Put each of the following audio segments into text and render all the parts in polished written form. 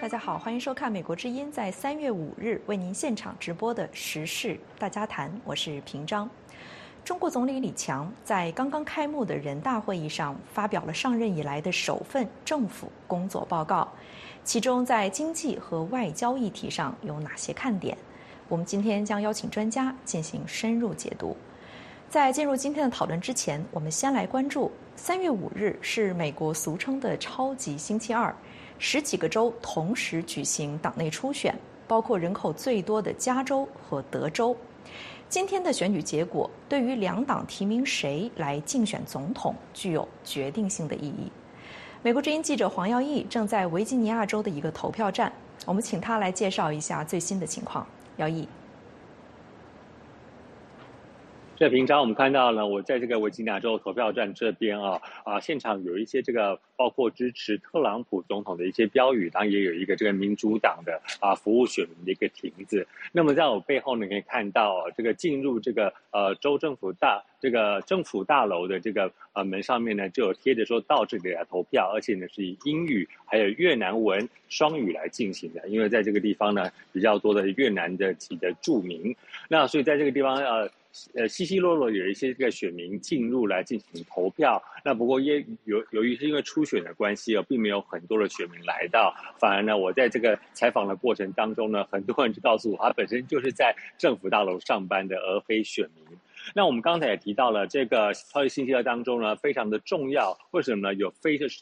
大家好，欢迎收看美国之音在3月5日为您现场直播的时事大家谈，我是平章。中国总理李强在刚刚开幕的人大会议上发表了上任以来的首份政府工作报告，其中在经济和外交议题上有哪些看点？我们今天将邀请专家进行深入解读。在进入今天的讨论之前，我们先来关注3月5日是美国俗称的超级星期二，10几个州同时举行党内初选，包括人口最多的加州和德州。今天的选举结果对于两党提名谁来竞选总统具有决定性的意义。美国之音记者黄耀义正在维吉尼亚州的一个投票站，我们请他来介绍一下最新的情况。耀义。 这平常我们看到了，我在这个维吉尼亚州投票站这边现场有一些这个包括支持特朗普总统的一些标语，然后也有一个这个民主党的服务选民的一个亭子。那么在我背后呢，可以看到这个进入这个州政府政府大楼的这个门上面呢，就有贴着说到这里来投票，而且呢是以英语还有越南文双语来进行的，因为在这个地方呢比较多的越南的籍的住民，那所以在这个地方稀稀落落有一些这个选民进入来进行投票，那不过由于是因为初选的关系并没有很多的选民来到，反而呢，我在这个采访的过程当中呢，很多人就告诉我，他本身就是在政府大楼上班的，而非选民。那我们刚才也提到了，这个超级星期二当中呢，非常的重要，为什么呢？有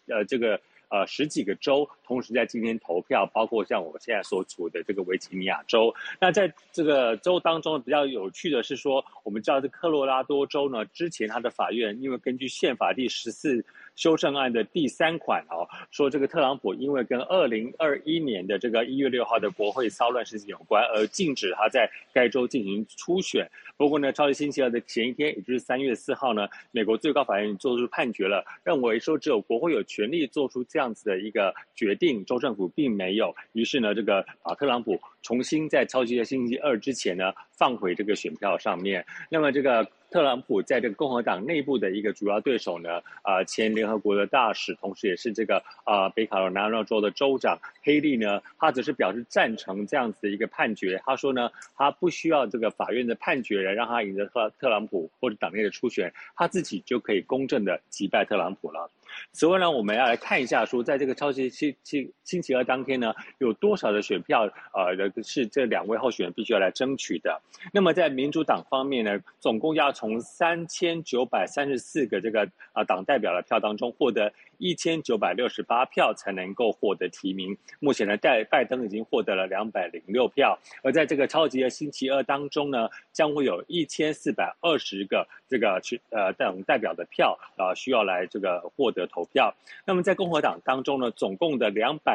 10几个州同时在今天投票，包括像我现在所处的这个维吉尼亚州。那在这个州当中比较有趣的是说，我们知道这科罗拉多州呢，之前它的法院因为根据宪法第14修正案的第3款说这个特朗普因为跟2021年的这个1月6号的国会骚乱事件有关，而禁止他在该州进行初选。不过呢，超级星期二的前一天，也就是3月4号呢，美国最高法院做出判决了，认为说只有国会有权利做出这样子的一个决定，州政府并没有。于是呢，这个特朗普重新在超级星期二之前呢，放回这个选票上面。那么这个特朗普在这个共和党内部的一个主要对手呢，前联合国的大使，同时也是这个北卡罗来纳州的州长黑利呢，他只是表示赞成这样子的一个判决。他说呢，他不需要这个法院的判决来让他赢得特朗普或者党内的初选，他自己就可以公正的击败特朗普了。此外呢，我们要来看一下说，在这个超级星期二当天呢，有多少的选票是这2位候选人必须要来争取的。那么在民主党方面呢，总共要从3934个这个党代表的票当中获得1968票才能够获得提名。目前呢，拜登已经获得了206票，而在这个超级的星期二当中呢，将会有1420个这个党代表的票需要来这个获得投票。那么在共和党当中呢，总共的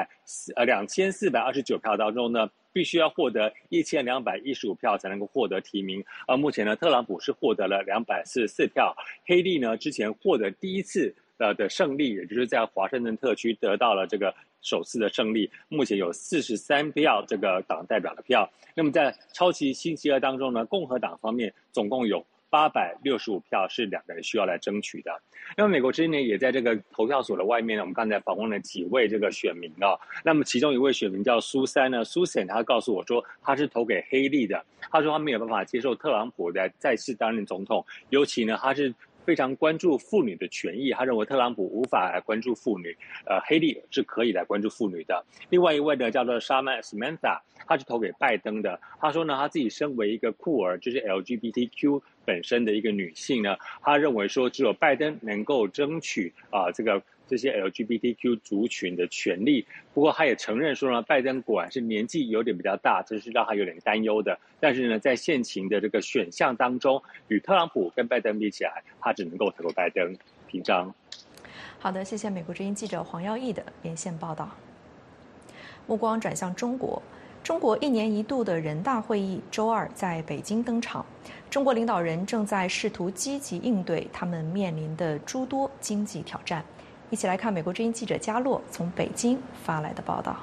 2429票当中呢，必须要获得1215票才能够获得提名。而目前呢，特朗普是获得了244票，黑利呢之前获得第一次的胜利，也就是在华盛顿特区得到了这个首次的胜利，目前有43票这个党代表的票。那么在超级星期二当中呢，共和党方面总共有865票是2个人需要来争取的。那么美国之音呢，也在这个投票所的外面呢，我们刚才访问了几位这个选民那么其中一位选民叫苏珊呢，Susan他告诉我说，他是投给黑利的。他说他没有办法接受特朗普再次担任总统，尤其呢他是非常关注妇女的权益，他认为特朗普无法来关注妇女，黑利是可以来关注妇女的。另外一位呢叫做莎曼 Samantha， 他是投给拜登的。他说呢，他自己身为一个酷儿，就是 LGBTQ 本身的一个女性呢，他认为说只有拜登能够争取这些 LGBTQ 族群的权利。不过他也承认说呢，拜登果然是年纪有点比较大，这是让他有点担忧的。但是呢，在现行的这个选项当中，与特朗普跟拜登比起来，他只能够投给拜登。平章。 好的，谢谢美国之音记者黄耀义的连线报道。目光转向中国，中国1年1度的人大会议周二在北京登场。中国领导人正在试图积极应对他们面临的诸多经济挑战。一起来看美国之音记者嘉洛从北京发来的报道。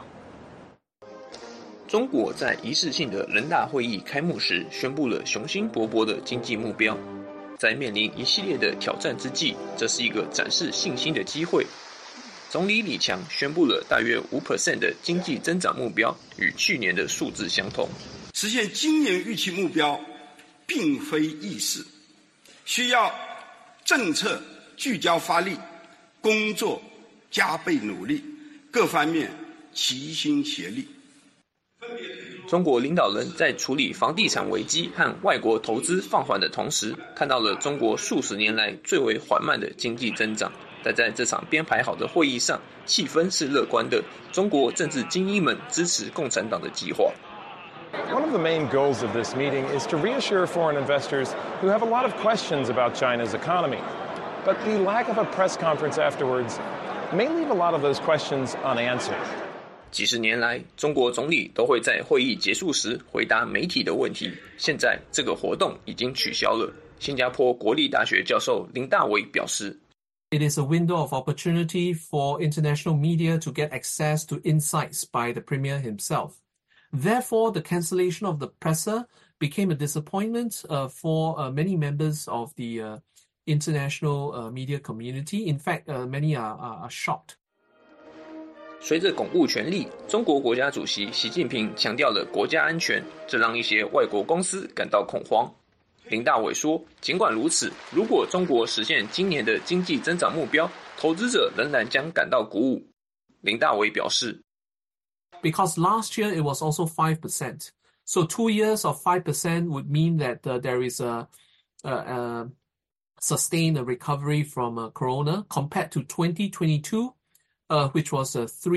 中国在仪式性的人大会议开幕时宣布了雄心勃勃的经济目标，在面临一系列的挑战之际，这是一个展示信心的机会。 总理李强宣布了大约 5% 的经济增长目标，与去年的数字相同。 实现今年预期目标并非易事，需要政策聚焦发力，工作加倍努力，各方面齐心协力。 中国领导人在处理房地产危机和外国投资放缓的同时，看到了中国数十年来最为缓慢的经济增长。但在这场编排好的会议上，气氛是乐观的。中国政治精英们支持共产党的计划。 One of the main goals of this meeting is to reassure foreign investors who have a lot of questions about China's economy. But the lack of a press conference afterwards may leave a lot of those questions unanswered. 几十年来，中国总理都会在会议结束时回答媒体的问题。现在这个活动已经取消了。新加坡国立大学教授林大伟表示 It is a window of opportunity for international media to get access to insights by the Premier himself. Therefore, the cancellation of the presser became a disappointment for many members of the international media community. In fact, many are shocked. 随着巩固权力，中国国家主席习近平强调了国家安全，这让一些外国公司感到恐慌。林大伟说，尽管如此，如果中国实现今年的经济增长目标，投资者仍然将感到鼓舞。林大伟表示 Because last year it was also 5%. So 2 years of 5% would mean that there is a sustained recovery from Corona compared to 2022, which was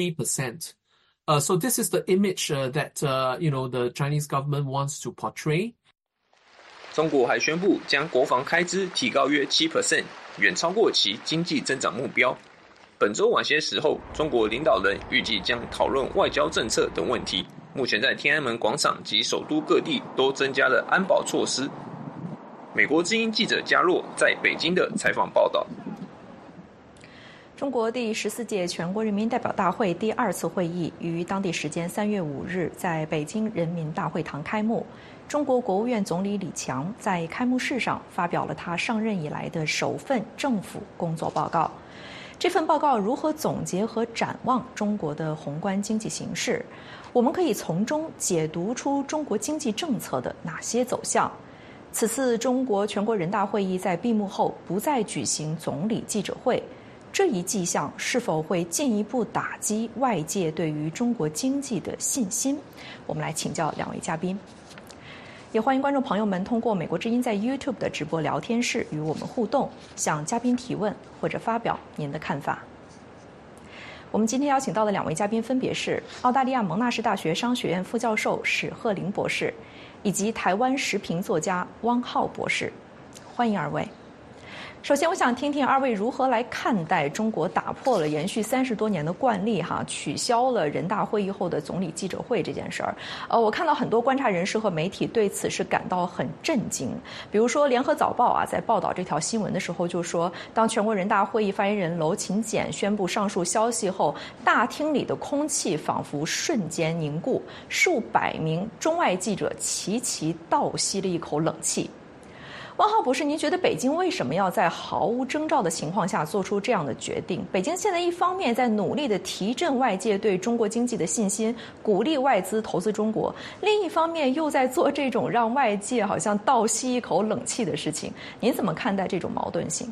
3%. So this is the image that the Chinese government wants to portray. 中国还宣布将国防开支提高约 7%， 远超过其经济增长目标。本周晚些时候，中国领导人预计将讨论外交政策等问题。目前在天安门广场及首都各地都增加了安保措施。美国之音记者嘉若在北京的采访报道。 中国第14届全国人民代表大会第2次会议于当地时间3月5日在北京人民大会堂开幕。中国国务院总理李强在开幕式上发表了他上任以来的首份政府工作报告。这份报告如何总结和展望中国的宏观经济形势？我们可以从中解读出中国经济政策的哪些走向？此次中国全国人大会议在闭幕后不再举行总理记者会，这一迹象是否会进一步打击外界对于中国经济的信心？我们来请教两位嘉宾。也欢迎观众朋友们通过美国之音在 YouTube 的直播聊天室与我们互动，向嘉宾提问或者发表您的看法。我们今天邀请到的两位嘉宾分别是澳大利亚蒙纳士大学商学院副教授史鹤林博士，以及台湾时评作家汪浩博士。欢迎二位。首先，我想听听二位如何来看待中国打破了延续30多年的惯例，取消了人大会议后的总理记者会这件事儿。我看到很多观察人士和媒体对此是感到很震惊。比如说，《联合早报》在报道这条新闻的时候就说，当全国人大会议发言人娄勤俭宣布上述消息后，大厅里的空气仿佛瞬间凝固，数百名中外记者齐齐倒吸了一口冷气。汪浩博士，您觉得北京为什么要在毫无征兆的情况下做出这样的决定？北京现在一方面在努力地提振外界对中国经济的信心，鼓励外资投资中国，另一方面又在做这种让外界好像倒吸一口冷气的事情。您怎么看待这种矛盾性？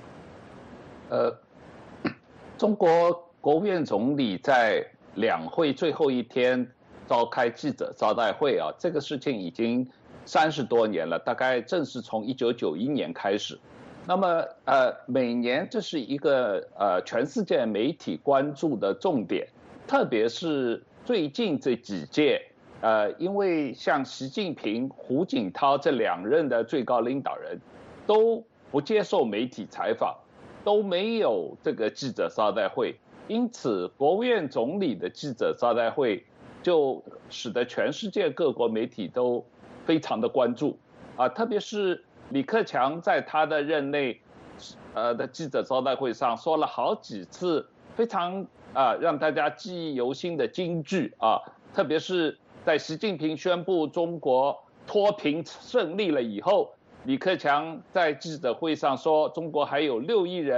中国国务院总理在两会最后一天召开记者招待会这个事情已经30多年了，大概正是从1991年开始。那么每年这是一个全世界媒体关注的重点，特别是最近这几届因为像习近平、胡锦涛这2任的最高领导人都不接受媒体采访，都没有这个记者招待会，因此国务院总理的记者招待会就使得全世界各国媒体都非常的关注特别是李克强在他的任内的记者招待会上说了好几次非常让大家记忆犹新的金句特别是在习近平宣布中国脱贫胜利了以后，李克强在记者会上说中国还有6亿人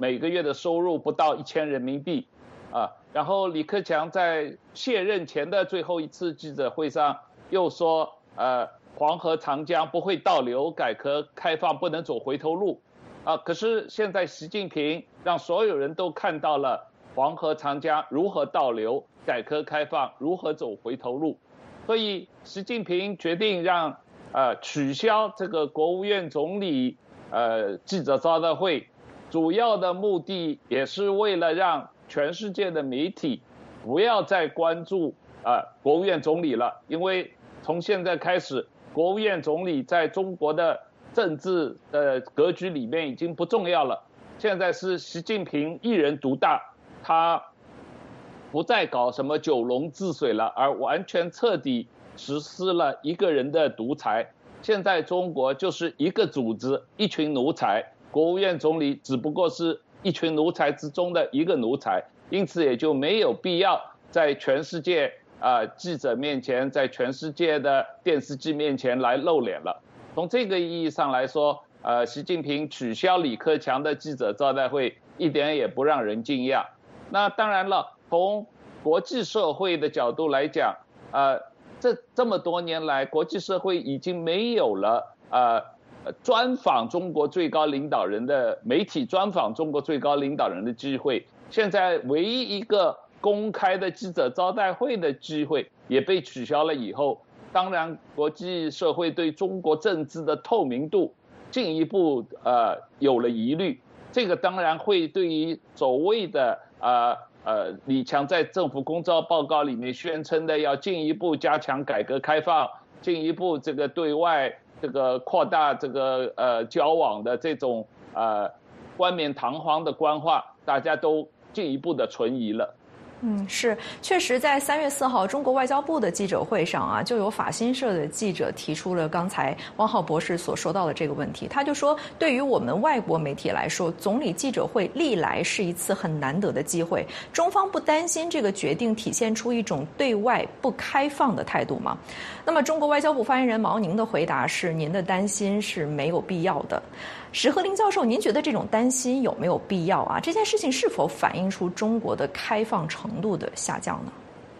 每个月的收入不到1000人民币啊。然后李克强在卸任前的最后一次记者会上又说，黄河长江不会倒流，改革开放不能走回头路啊。可是现在习近平让所有人都看到了黄河长江如何倒流，改革开放如何走回头路，所以习近平决定让取消这个国务院总理记者招待会，主要的目的也是为了让全世界的媒体不要再关注国务院总理了，因为从现在开始，国务院总理在中国的政治的格局里面已经不重要了。现在是习近平一人独大，他不再搞什么九龙治水了，而完全彻底实施了一个人的独裁。现在中国就是一个组织，一群奴才，国务院总理只不过是一群奴才之中的一个奴才，因此也就没有必要在全世界记者面前，在全世界的电视机面前来露脸了。从这个意义上来说，习近平取消李克强的记者招待会一点也不让人惊讶。那当然了，从国际社会的角度来讲，这么多年来，国际社会已经没有了专访中国最高领导人的媒体专访中国最高领导人的机会，现在唯一一个公开的记者招待会的机会也被取消了以后，当然国际社会对中国政治的透明度进一步有了疑虑。这个当然会对于所谓的李强在政府工作报告里面宣称的要进一步加强改革开放，进一步这个对外这个扩大这个交往的这种冠冕堂皇的官话，大家都进一步的存疑了。 是，确实在3月4号中国外交部的记者会上就有法新社的记者提出了刚才汪浩博士所说到的这个问题。他就说，对于我们外国媒体来说，总理记者会历来是一次很难得的机会，中方不担心这个决定体现出一种对外不开放的态度吗？那么中国外交部发言人毛宁的回答是，您的担心是没有必要的。石河林教授，您觉得这种担心有没有必要啊？这件事情是否反映出中国的开放程度的下降呢？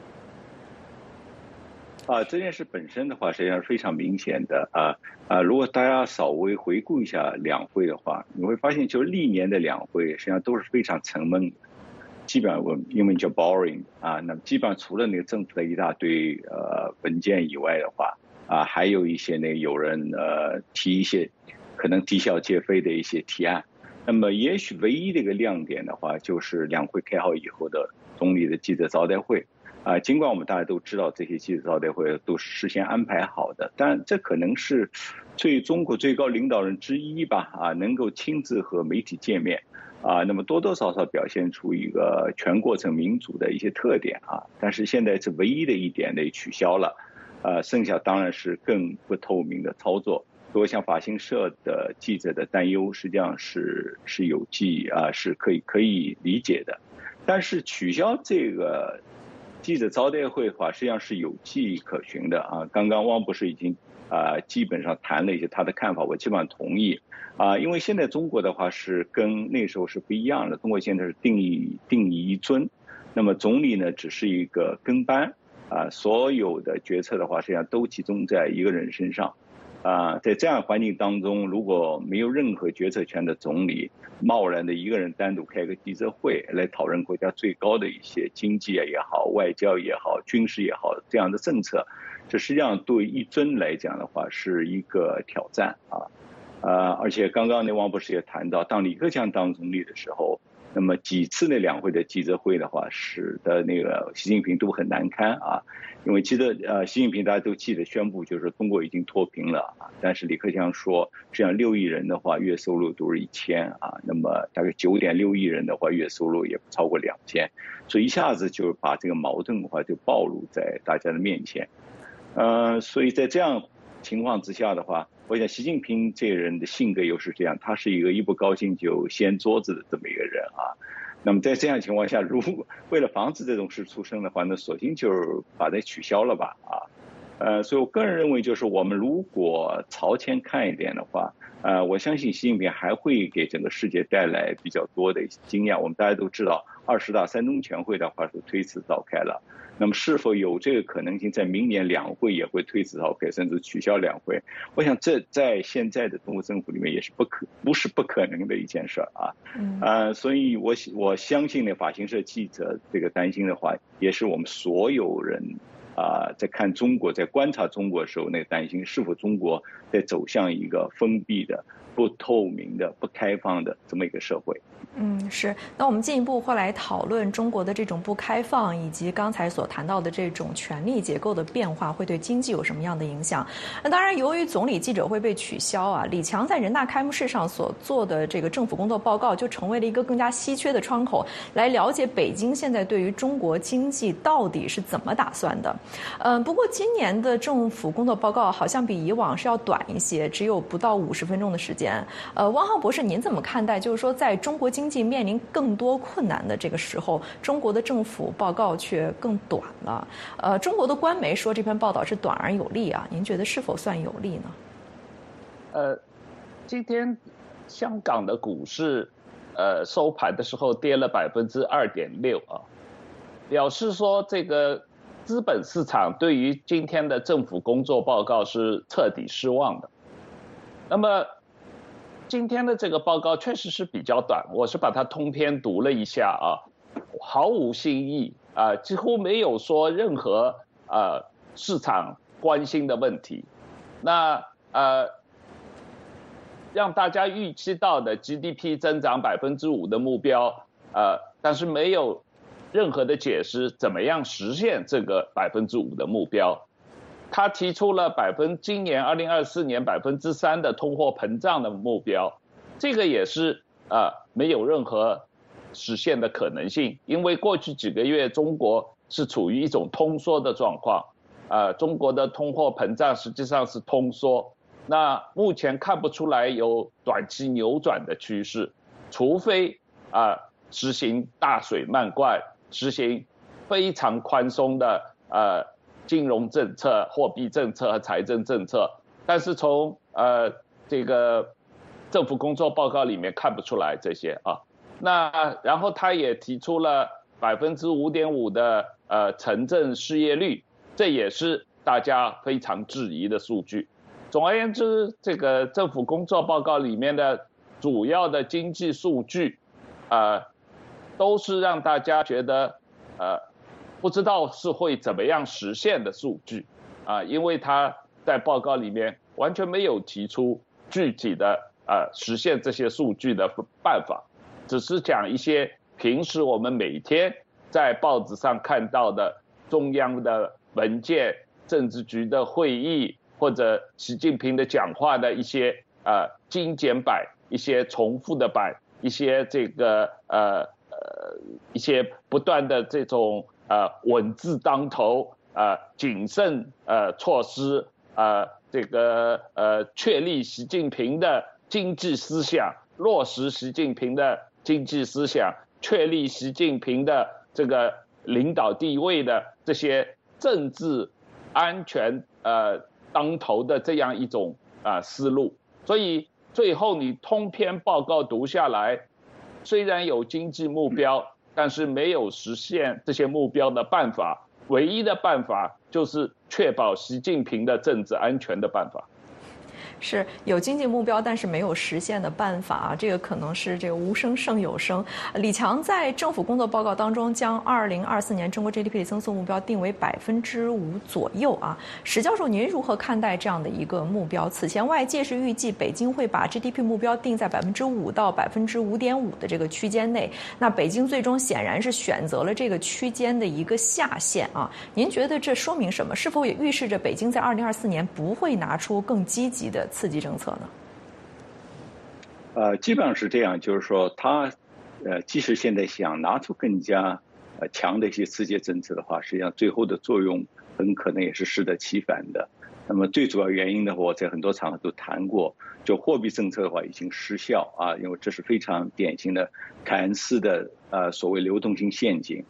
这件事本身的话，实际上是非常明显的如果大家稍微回顾一下两会的话，你会发现，就是历年的两会实际上都是非常沉闷的，基本上我们英文叫 boring 那么基本上除了那个政府的一大堆文件以外的话还有一些有人提一些可能啼笑皆非的一些提案。那么也许唯一的一个亮点的话，就是两会开好以后的总理的记者招待会尽管我们大家都知道这些记者招待会都是事先安排好的，但这可能是中国最高领导人之一吧能够亲自和媒体见面那么多多少少表现出一个全过程民主的一些特点但是现在是唯一的一点的取消了剩下当然是更不透明的操作。所以像法新社的记者的担忧实际上是有迹是可以理解的。但是取消这个记者招待会的话，实际上是有迹可循的刚刚汪博士已经基本上谈了一些他的看法，我基本上同意因为现在中国的话是跟那时候是不一样的，中国现在是定义一尊，那么总理呢只是一个跟班所有的决策的话实际上都集中在一个人身上在这样的环境当中，如果没有任何决策权的总理贸然的一个人单独开个记者会来讨论国家最高的一些经济也好，外交也好，军事也好这样的政策，这实际上对一尊来讲的话是一个挑战而且刚刚汪博士也谈到，当李克强当总理的时候，那么几次的两会的记者会的话，使得那个习近平都很难堪因为习近平大家都记得宣布就是中国已经脱贫了但是李克强说这样6亿人的话月收入都是1000那么大概9.6亿人的话月收入也不超过2000，所以一下子就把这个矛盾的话就暴露在大家的面前所以在这样情况之下的话，我想习近平这个人的性格又是这样，他是一个一不高兴就掀桌子的这么一个人那么在这样情况下，如果为了防止这种事出生的话，那索性就是把它取消了吧所以我个人认为，就是我们如果朝前看一点的话， 我相信习近平还会给整个世界带来比较多的经验。我们大家都知道，20大三中全会的话是推迟召开了，那么是否有这个可能性，在明年两会也会推迟召开，甚至取消两会？我想这在现在的中国政府里面也是不是不可能的一件事啊。所以我相信呢，法新社记者这个担心的话，也是我们所有人在看中国，在观察中国的时候，那个担心是否中国在走向一个封闭的、不透明的、不开放的这么一个社会。 是。那我们进一步会来讨论中国的这种不开放，以及刚才所谈到的这种权力结构的变化会对经济有什么样的影响。那当然，由于总理记者会被取消啊，李强在人大开幕式上所做的这个政府工作报告就成为了一个更加稀缺的窗口，来了解北京现在对于中国经济到底是怎么打算的。不过今年的政府工作报告好像比以往是要短一些，只有不到50分钟的时间。汪浩博士，您怎么看待？就是说，在中国经济面临更多困难的这个时候，中国的政府报告却更短了。中国的官媒说这篇报道是短而有力啊，您觉得是否算有力呢？ 今天香港的股市收盘的时候跌了2.6%啊，表示说这个资本市场对于今天的政府工作报告是彻底失望的。那么今天的这个报告确实是比较短，我是把它通篇读了一下啊，毫无新意啊，几乎没有说任何市场关心的问题。那让大家预期到的 GDP 增长5%的目标，但是没有任何的解释怎么样实现这个5%的目标。他提出了今年2024年3%的通货膨胀的目标，这个也是没有任何实现的可能性，因为过去几个月中国是处于一种通缩的状况，中国的通货膨胀实际上是通缩，那目前看不出来有短期扭转的趋势，除非实行大水漫灌，实行非常宽松的金融政策、货币政策和财政政策，但是从这个政府工作报告里面看不出来这些啊。那然后他也提出了5.5%的城镇失业率，这也是大家非常质疑的数据。总而言之，这个政府工作报告里面的主要的经济数据，都是让大家觉得不知道是会怎么样实现的数据因为他在报告里面完全没有提出具体的实现这些数据的办法，只是讲一些平时我们每天在报纸上看到的中央的文件、政治局的会议或者习近平的讲话的一些精简版、一些重复的版、一些这个一些不断的这种稳字当头谨慎措施这个确立习近平的经济思想，落实习近平的经济思想，确立习近平的这个领导地位的这些政治安全当头的这样一种思路。所以最后你通篇报告读下来，虽然有经济目标，但是没有实现这些目标的办法，唯一的办法就是确保习近平的政治安全的办法。 是有经济目标，但是没有实现的办法这个可能是这个无声胜有声。李强在政府工作报告当中将2024年中国 GDP 增速目标定为5%左右史教授，您如何看待这样的一个目标？此前外界是预计北京会把 GDP 目标定在5%到5.5%的这个区间内，那北京最终显然是选择了这个区间的一个下限您觉得这说明什么？是否也预示着北京在2024年不会拿出更积极的刺激政策呢？基本上是这样，就是说他即使现在想拿出更加强的一些刺激政策的话，实际上最后的作用很可能也是适得其反的。那么最主要原因的话，我在很多场合都谈过，就货币政策的话已经失效因为这是非常典型的凯恩斯的所谓流动性陷阱。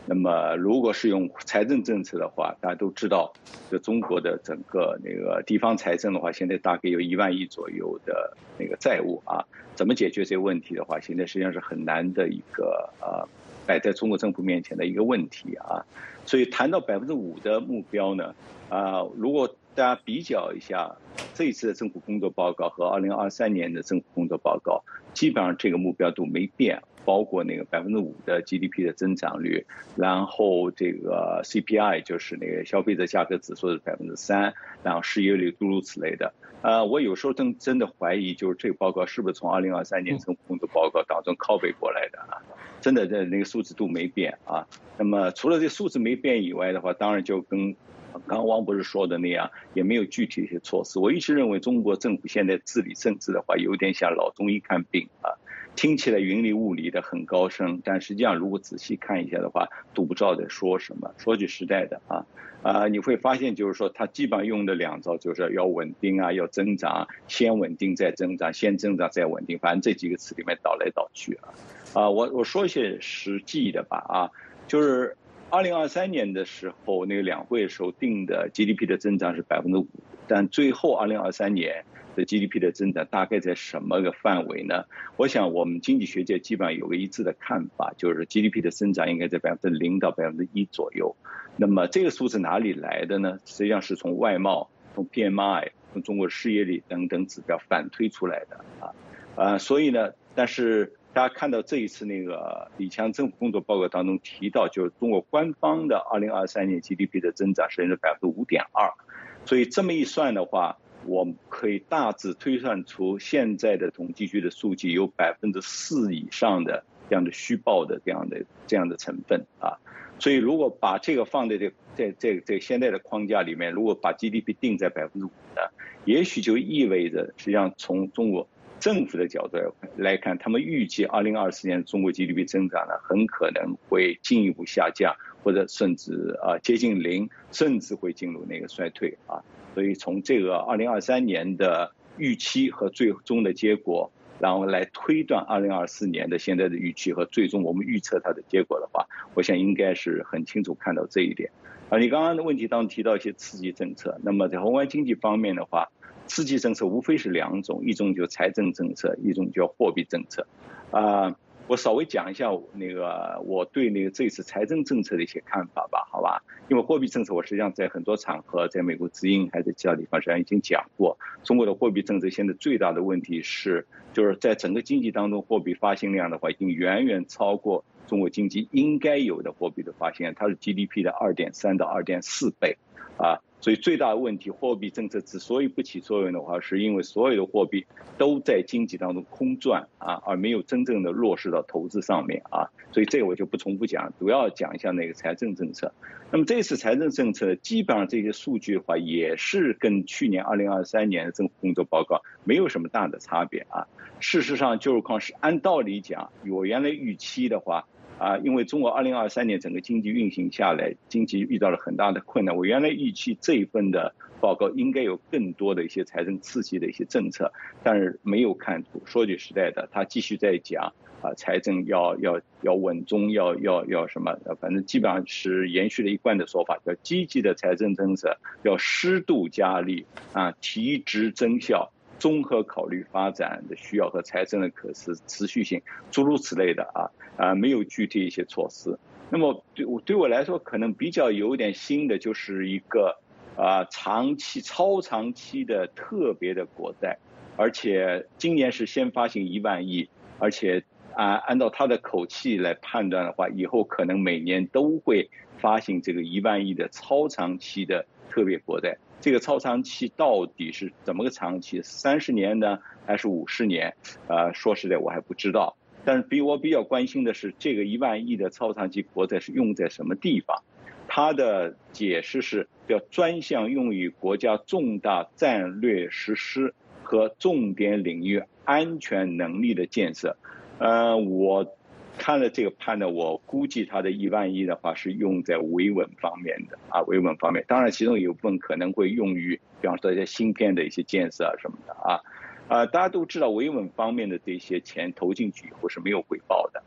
那么如果是用财政政策的话，大家都知道，这中国的整个那个地方财政的话，现在大概有1万亿左右的那个债务啊，怎么解决这个问题的话，现在实际上是很难的一个摆在中国政府面前的一个问题啊。所以谈到5%的目标呢，如果大家比较一下这一次的政府工作报告和2023年的政府工作报告，基本上这个目标都没变。包括那个5%的 GDP 的增长率，然后这个 CPI 就是那个消费者价格指数是3%，然后失业率诸如此类的。我有时候真的怀疑，就是这个报告是不是从2023年政府工作报告当中copy过来的啊？真的那个数字都没变啊。那么除了这数字没变以外的话，当然就跟刚刚汪博士说的那样，也没有具体的一些措施。我一直认为中国政府现在治理政治的话，有点像老中医看病啊。听起来云里雾里的很高深，但实际上如果仔细看一下的话，都不知道在说什么。说句实在的你会发现就是说他基本上用的2招，就是要稳定啊，要增长，先稳定再增长，先增长再稳定，反正这几个词里面倒来倒去我说一些实际的吧就是2023年的时候那个两会的时候定的 GDP 的增长是5%，但最后2023年的 GDP 的增长大概在什么个范围呢？我想我们经济学界基本上有个一致的看法，就是 GDP 的增长应该在0%到1%左右。那么这个数字哪里来的呢？实际上是从外贸、从 PMI、从中国失业率等等指标反推出来的所以呢，但是大家看到这一次那个李强政府工作报告当中提到，就是中国官方的2023年 GDP 的增长是5.2%，所以这么一算的话，我们可以大致推算出现在的统计局的数据有4%以上的这样的虚报的这样的成分所以如果把这个放在这现在的框架里面，如果把 GDP 定在5%呢，也许就意味着实际上从中国政府的角度来看，他们预计2024年中国 GDP 增长呢，很可能会进一步下降，或者甚至接近0，甚至会进入那个衰退所以从这个2023年的预期和最终的结果，然后来推断2024年的现在的预期和最终我们预测它的结果的话，我想应该是很清楚看到这一点你刚刚的问题当中提到一些刺激政策，那么在宏观经济方面的话，刺激政策无非是2种，一种就财政政策，一种叫货币政策我稍微讲一下那个我对那个这次财政政策的一些看法吧，好吧？因为货币政策我实际上在很多场合，在美国之音还是其他地方实际上已经讲过，中国的货币政策现在最大的问题是，就是在整个经济当中，货币发行量的话已经远远超过中国经济应该有的货币的发行量，它是 GDP 的2.3到2.4倍所以最大的问题，货币政策之所以不起作用的话，是因为所有的货币都在经济当中空转而没有真正的落实到投资上面所以这个我就不重复讲，主要讲一下那个财政政策。那么这次财政政策基本上这些数据的话，也是跟去年2023年的政府工作报告没有什么大的差别事实上就是按道理讲，我原来预期的话因为中国2023年整个经济运行下来，经济遇到了很大的困难，我原来预期这一份的报告应该有更多的一些财政刺激的一些政策，但是没有看出。说句实在的，他继续在讲财政要稳中，要什么，反正基本上是延续了一贯的说法，叫积极的财政政策，要适度加力提质增效，综合考虑发展的需要和财政的可持续性，诸如此类的没有具体一些措施。那么对我来说，可能比较有点新的就是一个超长期的特别的国债，而且今年是先发行1万亿，而且按照他的口气来判断的话，以后可能每年都会发行这个1万亿的超长期的特别国债。这个超长期到底是怎么个长期？30年呢，还是50年？说实在我还不知道。但是我比较关心的是，这个1万亿的超长期国债是用在什么地方？它的解释是要专项用于国家重大战略实施和重点领域安全能力的建设。我看了这个判断，我估计它的1万亿的话是用在维稳方面的维稳方面，当然其中有部分可能会用于比方说一些芯片的一些建设什么的大家都知道维稳方面的这些钱投进去以后是没有回报的，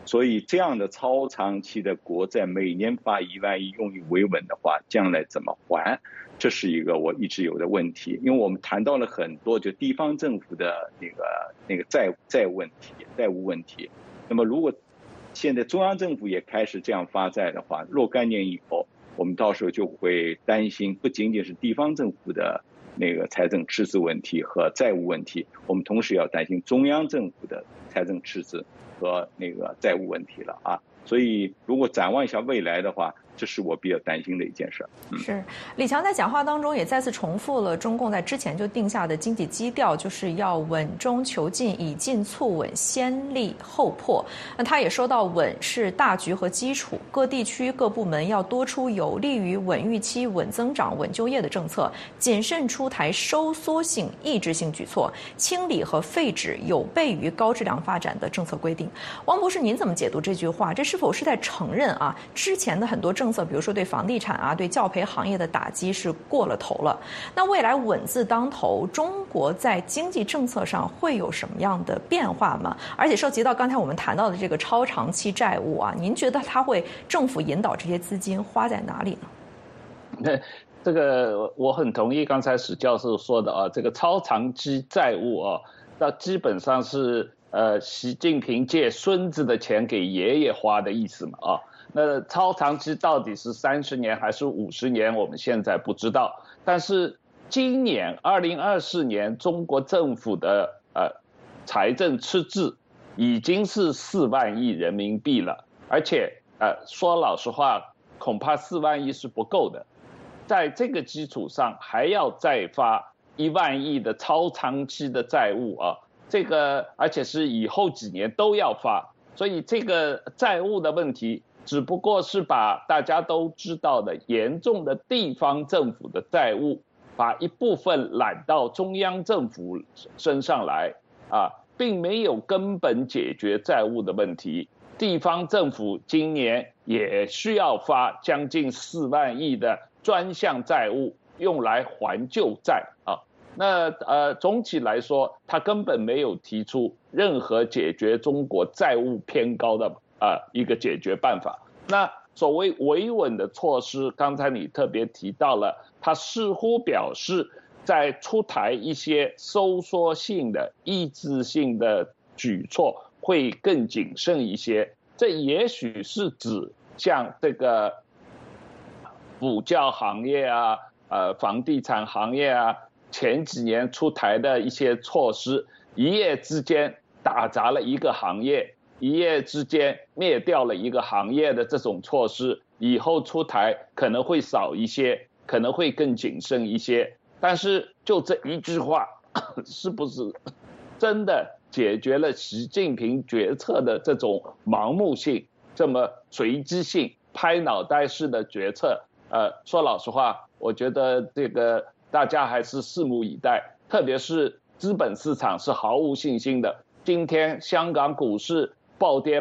所以这样的超长期的国债每年发1万亿用于维稳的话，将来怎么还？这是一个我一直有的问题。因为我们谈到了很多就地方政府的那个债务问题。那么如果现在中央政府也开始这样发债的话，若干年以后，我们到时候就会担心不仅仅是地方政府的那个财政赤字问题和债务问题，我们同时要担心中央政府的财政赤字和那个债务问题了啊。所以如果展望一下未来的话，这是我比较担心的一件事。 是，李强在讲话当中也再次重复了中共在之前就定下的经济基调，就是要稳中求进，以进促稳，先立后破。那他也说到，稳是大局和基础，各地区各部门要多出有利于稳预期、稳增长、稳就业的政策，谨慎出台收缩性、抑制性举措，清理和废止有悖于高质量发展的政策规定。王博士，您怎么解读这句话？这是否是在承认啊，之前的很多政策，比如说对房地产啊、对教培行业的打击是过了头了？那未来稳字当头，中国在经济政策上会有什么样的变化吗？而且涉及到刚才我们谈到的这个超长期债务啊，您觉得它会政府引导这些资金花在哪里呢？ 这个我很同意刚才史教授说的啊，这个超长期债务啊，那基本上是习近平借孙子的钱给爷爷花的意思嘛啊。那超长期到底是30年还是50年，我们现在不知道。但是今年2024年，中国政府的财政赤字已经是4万亿人民币了，而且说老实话，恐怕4万亿是不够的。在这个基础上，还要再发1万亿的超长期的债务啊，这个而且是以后几年都要发，所以这个债务的问题，只不过是把大家都知道的严重的地方政府的债务，把一部分揽到中央政府身上来啊，并没有根本解决债务的问题。地方政府今年也需要发将近4万亿的专项债务，用来还旧债啊。那总体来说，他根本没有提出任何解决中国债务偏高的一个解决办法。那所谓维稳的措施，刚才你特别提到了，他似乎表示在出台一些收缩性的、抑制性的举措会更谨慎一些。这也许是指像这个补教行业啊、房地产行业啊，前几年出台的一些措施，一夜之间打砸了一个行业，一夜之间灭掉了一个行业的这种措施，以后出台可能会少一些，可能会更谨慎一些。但是就这一句话，是不是真的解决了习近平决策的这种盲目性、这么随机性、拍脑袋式的决策？说老实话，我觉得这个大家还是拭目以待，特别是资本市场是毫无信心的。今天香港股市暴跌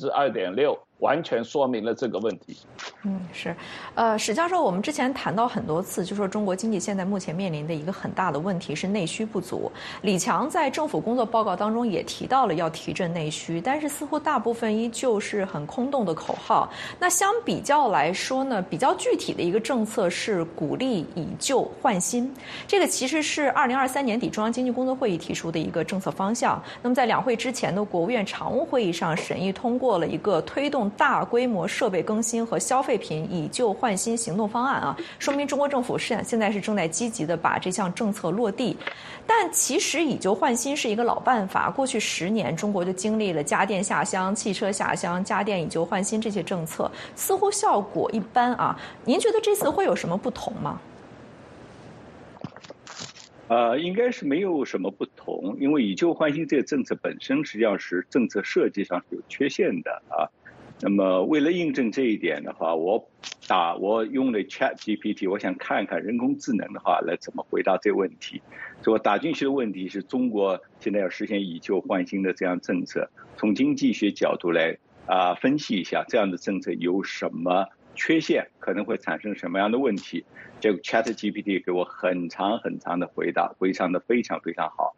2.6%，完全说明了这个问题。 是，史教授，我们之前谈到很多次，就说中国经济现在目前面临的一个很大的问题是内需不足。李强在政府工作报告当中也提到了要提振内需，但是似乎大部分依旧是很空洞的口号。那相比较来说呢，比较具体的一个政策是鼓励以旧换新，这个其实是2023年底中央经济工作会议提出的一个政策方向。那么在两会之前的国务院常务会议上审议通过了一个推动大规模设备更新和消费品以旧换新行动方案啊，说明中国政府现在是正在积极的把这项政策落地。但其实以旧换新是一个老办法，过去10年中国就经历了家电下乡、汽车下乡、家电以旧换新这些政策，似乎效果一般啊。您觉得这次会有什么不同吗？ 应该是没有什么不同，因为以旧换新这个政策本身实际上是政策设计上是有缺陷的啊。那么为了印证这一点的话，我用了 ChatGPT， 我想看看人工智能的话来怎么回答这个问题。所以我打进去的问题是中国现在要实现以旧换新的这样政策，从经济学角度来分析一下这样的政策有什么缺陷，可能会产生什么样的问题。这个 ChatGPT 给我很长很长的回答，回答的非常非常好。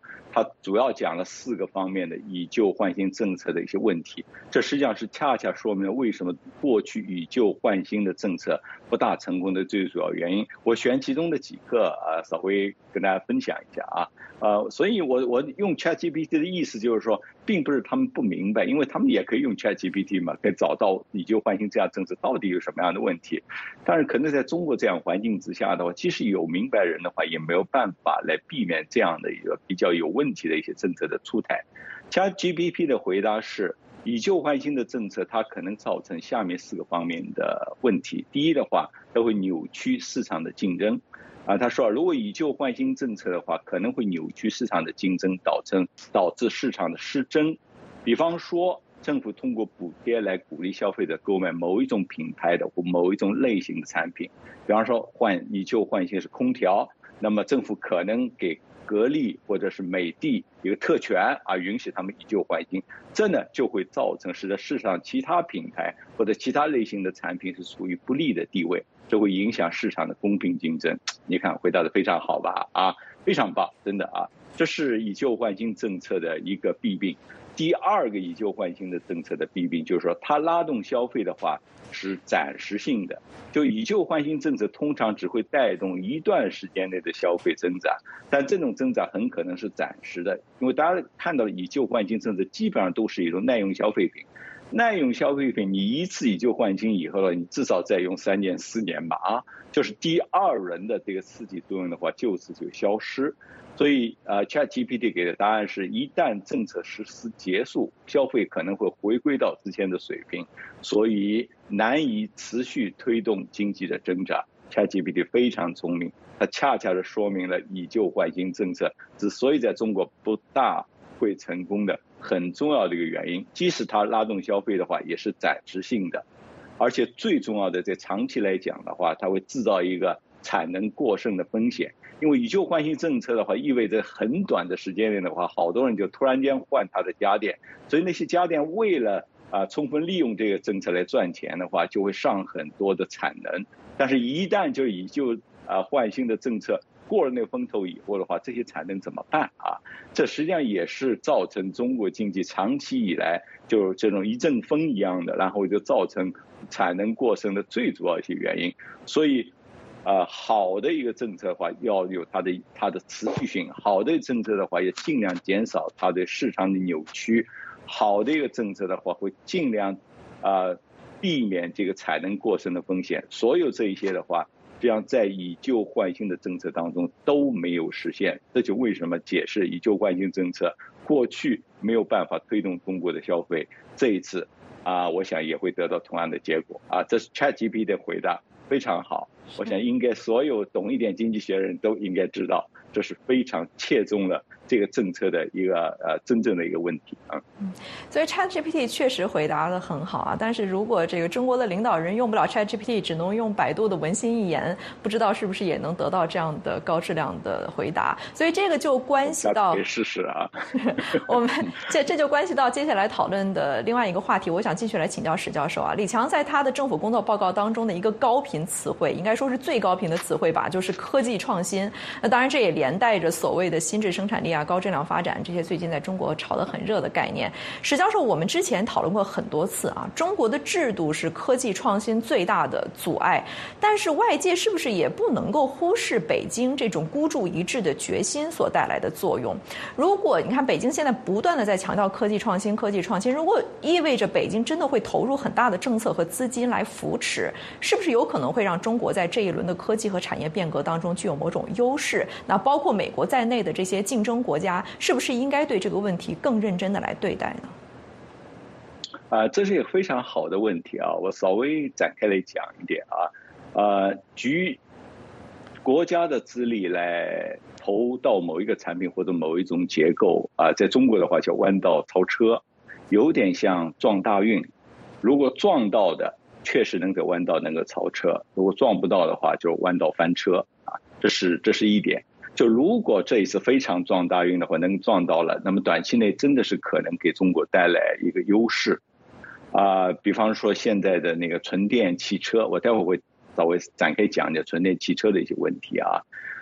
它主要讲了4个方面的以旧换新政策的一些问题。这实际上是恰恰说明了为什么过去以旧换新的政策不大成功的最主要原因。我选其中的几个稍微跟大家分享一下所以我用 ChatGPT 的意思就是说，并不是他们不明白，因为他们也可以用 ChatGPT 嘛，可以找到以旧换新这样政策到底有什么样的问题。但是可能在中国这样环境之下的话，即使有明白人的话，也没有办法来避免这样的一个比较有问题的一些政策的出台。ChatGPT 的回答是，以旧换新的政策它可能造成下面4个方面的问题。第一的话，它会扭曲市场的竞争他说如果以旧换新政策的话，可能会扭曲市场的竞争，导致市场的失真。比方说政府通过补贴来鼓励消费者购买某一种品牌的或某一种类型的产品，比方说以旧换新是空调，那么政府可能给格力或者是美的一个特权允许他们以旧换新，这呢就会造成使得市场其他品牌或者其他类型的产品是处于不利的地位，这会影响市场的公平竞争。你看回答的非常好吧非常棒，真的这是以旧换新政策的一个弊病。第2个以旧换新的政策的弊病就是说，它拉动消费的话是暂时性的，就以旧换新政策通常只会带动一段时间内的消费增长，但这种增长很可能是暂时的，因为大家看到以旧换新政策基本上都是一种耐用消费品。耐用消费品你一次以旧换新以后你至少再用3年4年吧就是第2轮的这个刺激作用的话就此就消失。所以ChatGPT 给的答案是，一旦政策实施结束，消费可能会回归到之前的水平，所以难以持续推动经济的增长。ChatGPT 非常聪明，它恰恰的说明了以旧换新政策之所以在中国不大会成功的很重要的一个原因，即使它拉动消费的话也是暂时性的，而且最重要的在长期来讲的话，它会制造一个产能过剩的风险。因为以旧换新政策的话意味着很短的时间内的话，好多人就突然间换他的家电，所以那些家电为了充分利用这个政策来赚钱的话，就会上很多的产能。但是一旦就以旧换新的政策过了那个风头以后的话，这些产能怎么办这实际上也是造成中国经济长期以来就这种一阵风一样的，然后就造成产能过剩的最主要一些原因。所以好的一个政策的话要有它的持续性，好的政策的话也尽量减少它对市场的扭曲，好的一个政策的话会尽量避免这个产能过剩的风险。所有这一些的话实际上在以旧换新的政策当中都没有实现，这就为什么解释以旧换新政策过去没有办法推动中国的消费，这一次我想也会得到同样的结果这是 ChatGPT 的回答非常好，我想应该所有懂一点经济学的人都应该知道，这是非常切中了这个政策的一个真正的一个问题所以 ChatGPT 确实回答得很好但是如果这个中国的领导人用不了 ChatGPT， 只能用百度的文心一言，不知道是不是也能得到这样的高质量的回答。所以这个就关系到可以试试我们这就关系到接下来讨论的另外一个话题，我想继续来请教史教授李强在他的政府工作报告当中的一个高频词汇，应该说是最高频的词汇吧，就是科技创新。那当然这也连带着所谓的心智生产力高质量发展，这些最近在中国炒得很热的概念。史教授，我们之前讨论过很多次中国的制度是科技创新最大的阻碍，但是外界是不是也不能够忽视北京这种孤注一掷的决心所带来的作用？如果你看北京现在不断的在强调科技创新，如果意味着北京真的会投入很大的政策和资金来扶持，是不是有可能会让中国在这一轮的科技和产业变革当中具有某种优势？那包括美国在内的这些竞争国家是不是应该对这个问题更认真的来对待呢？ 这是一个非常好的问题我稍微展开来讲一点举国家的资力来投到某一个产品或者某一种结构在中国的话叫弯道超车，有点像撞大运，如果撞到的确实能在弯道能够超车，如果撞不到的话就弯道翻车这是一点。就如果这一次非常撞大运的话能撞到了，那么短期内真的是可能给中国带来一个优势比方说现在的那个纯电汽车，我待会儿会稍微展开讲讲纯电汽车的一些问题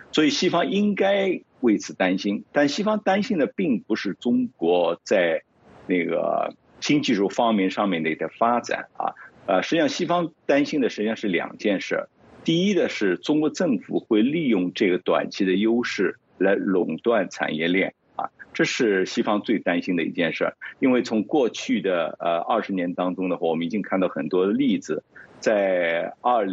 所以西方应该为此担心，但西方担心的并不是中国在那个新技术方面上面的一个发展实际上西方担心的实际上是2件事。第一的是中国政府会利用这个短期的优势来垄断产业链这是西方最担心的一件事。因为从过去的20年当中的话，我们已经看到很多的例子，在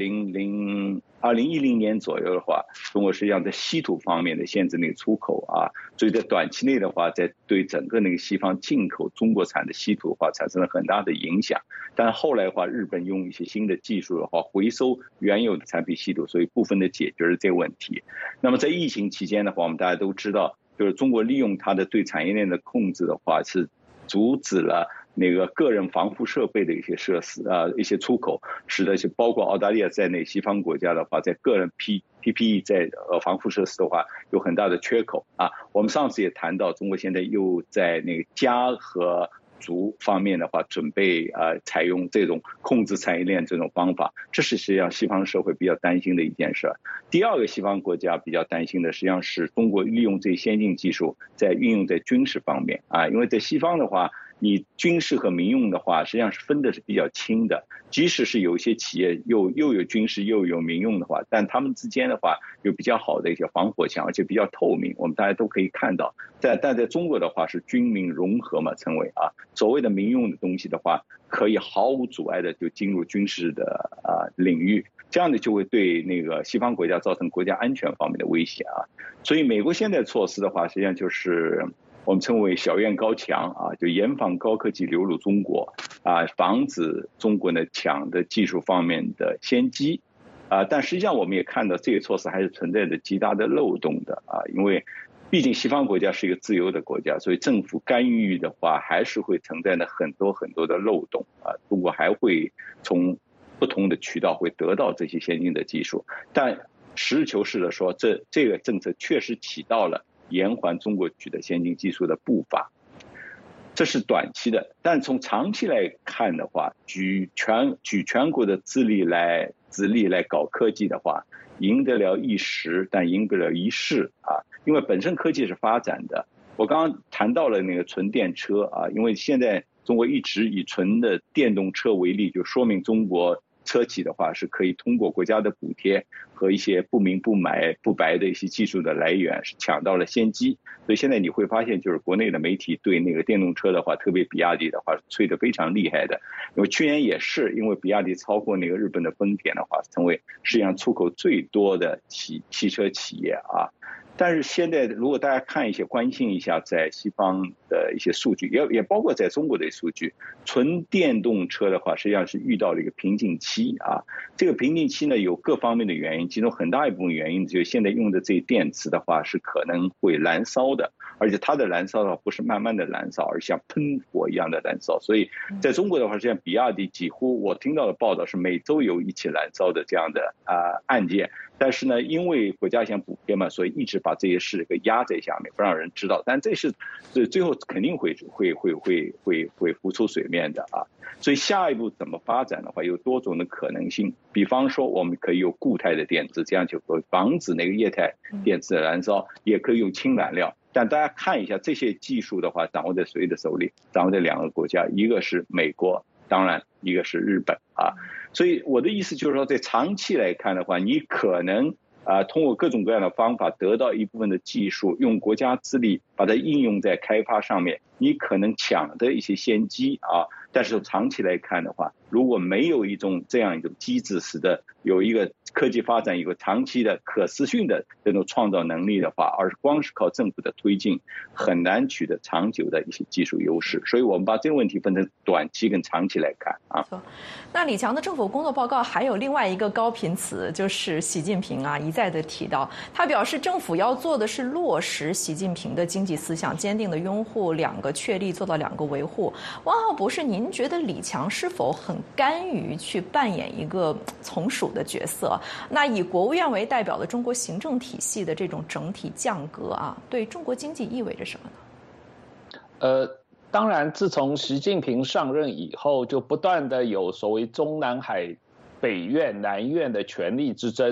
2010年左右的话，中国实际上在稀土方面的限制那个出口所以在短期内的话，在对整个那个西方进口中国产的稀土的话产生了很大的影响。但后来的话，日本用一些新的技术的话回收原有的产品稀土，所以部分的解决了这个问题。那么在疫情期间的话，我们大家都知道，就是中国利用它的对产业链的控制的话，是阻止了那个个人防护设备的一些设施一些出口，使得包括澳大利亚在内西方国家的话，在个人 PPE 在防护设施的话有很大的缺口我们上次也谈到，中国现在又在那个家和族方面的话，准备采用这种控制产业链这种方法，这是实际上西方社会比较担心的一件事。第二个西方国家比较担心的实际上是中国利用这些先进技术在运用在军事方面因为在西方的话，你军事和民用的话实际上是分的是比较清的，即使是有一些企业又有军事又有民用的话，但他们之间的话有比较好的一些防火墙，而且比较透明，我们大家都可以看到。但在中国的话是军民融合嘛，称为所谓的民用的东西的话，可以毫无阻碍的就进入军事的领域，这样的就会对那个西方国家造成国家安全方面的威胁所以美国现在措施的话，实际上就是我们称为小院高墙就严防高科技流入中国防止中国呢抢的技术方面的先机但实际上我们也看到这些措施还是存在着极大的漏洞的因为毕竟西方国家是一个自由的国家，所以政府干预的话还是会存在着很多很多的漏洞中国还会从不同的渠道会得到这些先进的技术，但实事求是的说，这个政策确实起到了延缓中国取得先进技术的步伐，这是短期的。但从长期来看的话，举全国的资力来搞科技的话，赢得了一时，但赢不了一世因为本身科技是发展的。我刚刚谈到了那个纯电车因为现在中国一直以纯的电动车为例，就说明中国车企的话是可以通过国家的补贴和一些不明不白的一些技术的来源，是抢到了先机。所以现在你会发现，就是国内的媒体对那个电动车的话，特别比亚迪的话吹得非常厉害的。因为去年也是，因为比亚迪超过那个日本的丰田的话，成为世界上出口最多的汽车企业但是现在如果大家看一些关心一下在西方的一些数据，也包括在中国的数据，纯电动车的话实际上是遇到了一个瓶颈期这个瓶颈期呢有各方面的原因，其中很大一部分原因就是现在用的这电池的话是可能会燃烧的，而且它的燃烧的话不是慢慢的燃烧，而像喷火一样的燃烧。所以在中国的话，实际上比亚迪几乎我听到的报道是每周有一起燃烧的这样的案件。但是呢，因为国家想补贴嘛，所以一直把这些事给压在下面，不让人知道。但这是最后肯定会浮出水面的所以下一步怎么发展的话，有多种的可能性。比方说，我们可以有固态的电池，这样就会防止那个液态电池的燃烧，也可以用氢燃料。但大家看一下这些技术的话，掌握在谁的手里？掌握在2个国家，一个是美国，当然一个是日本所以我的意思就是说，在长期来看的话，你可能通过各种各样的方法得到一部分的技术，用国家资力把它应用在开发上面，你可能抢的一些先机但是长期来看的话，如果没有这样一种机制，使得有一个科技发展有个长期的可持续的这种创造能力的话，而是光是靠政府的推进，很难取得长久的一些技术优势。所以我们把这个问题分成短期跟长期来看那李强的政府工作报告还有另外一个高频词，就是习近平一再的提到，他表示政府要做的是落实习近平的经济思想，坚定的拥护2个确立，做到2个维护。汪浩博士，您觉得李强是否很甘于去扮演一个从属的角色？那以国务院为代表的中国行政体系的这种整体降格对中国经济意味着什么呢？ 当然，自从习近平上任以后，就不断的有所谓中南海北院、南院的权力之争。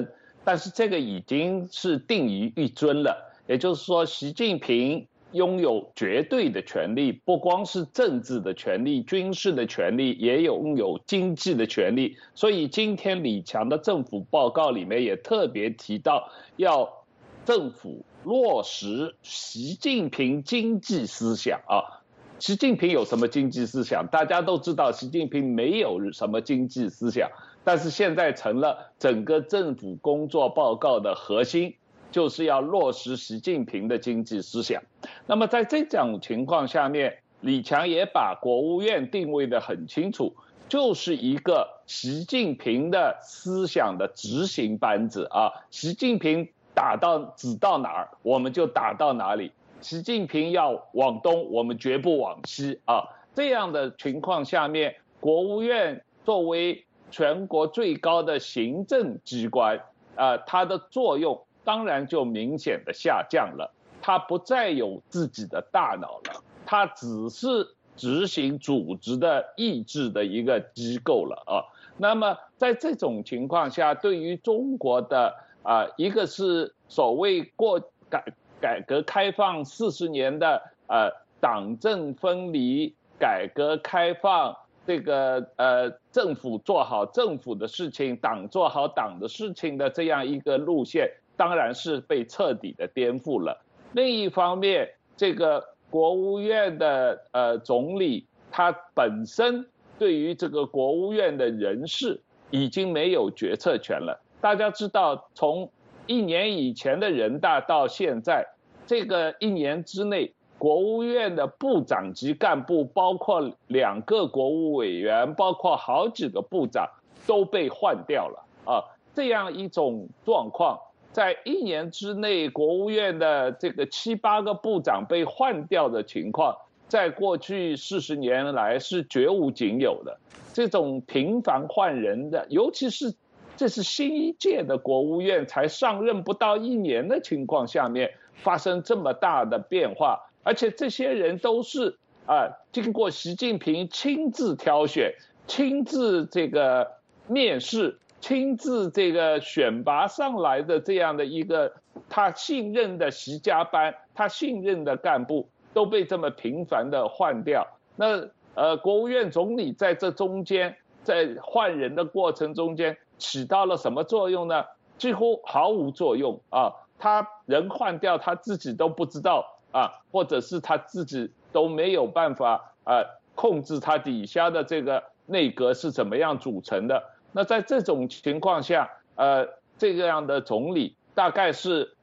但是这个已经是定于一尊了，也就是说，习近平拥有绝对的权利，不光是政治的权利、军事的权利，也拥有经济的权利。所以今天李强的政府报告里面也特别提到，要政府落实习近平经济思想啊。习近平有什么经济思想？大家都知道，习近平没有什么经济思想，但是现在成了整个政府工作报告的核心，就是要落实习近平的经济思想。那么在这种情况下面，李强也把国务院定位得很清楚，就是一个习近平的思想的执行班子啊。习近平指到哪儿，我们就打到哪里。习近平要往东，我们绝不往西啊！这样的情况下面，国务院作为全国最高的行政机关，它的作用当然就明显的下降了。它不再有自己的大脑了，它只是执行组织的意志的一个机构了啊。那么在这种情况下，对于中国的一个是所谓改革开放40年的党政分离，改革开放这个政府做好政府的事情，党做好党的事情的这样一个路线，当然是被彻底的颠覆了。另一方面，这个国务院的总理他本身对于这个国务院的人事已经没有决策权了。大家知道，从1年以前的人大到现在，这个1年之内，国务院的部长级干部，包括2个国务委员，包括好几个部长都被换掉了啊。这样一种状况，在1年之内，国务院的这个7、8个部长被换掉的情况，在过去40年来是绝无仅有的。这种频繁换人的，尤其是这是新一届的国务院才上任不到1年的情况下面，发生这么大的变化，而且这些人都是经过习近平亲自挑选、亲自这个面试、亲自这个选拔上来的这样的一个他信任的习家班，他信任的干部都被这么频繁的换掉。那国务院总理在这中间，在换人的过程中间起到了什么作用呢？几乎毫无作用啊！他人换掉，他自己都不知道啊，或者是他自己都没有办法控制他底下的这个内阁是怎么样组成的。那在这种情况下，这样的总理大概是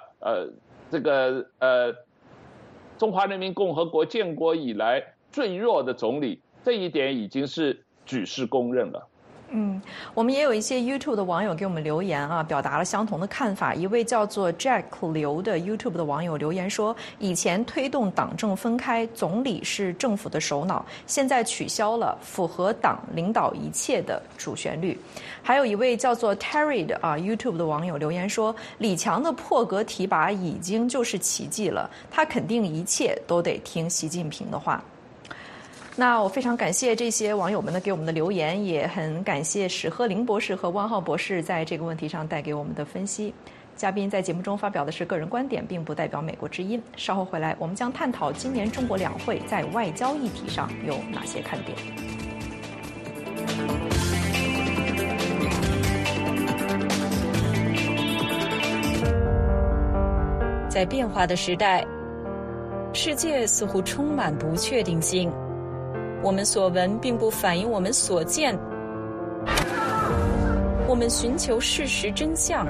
中华人民共和国建国以来最弱的总理，这一点已经是举世公认了。 我们也有一些 YouTube 的网友给我们留言啊，表达了相同的看法。一位叫做 Jack 刘的 YouTube 的网友留言说，以前推动党政分开，总理是政府的首脑，现在取消了，符合党领导一切的主旋律。还有一位叫做 Terry 的YouTube 的网友留言说，李强的破格提拔已经就是奇迹了，他肯定一切都得听习近平的话。那我非常感谢这些网友们给我们的留言，也很感谢史鹤林博士和汪浩博士在这个问题上带给我们的分析。嘉宾在节目中发表的是个人观点，并不代表美国之音。稍后回来，我们将探讨今年中国两会在外交议题上有哪些看点。 在变化的时代，世界似乎充满不确定性。我们所闻并不反映我们所见，我们寻求事实真相。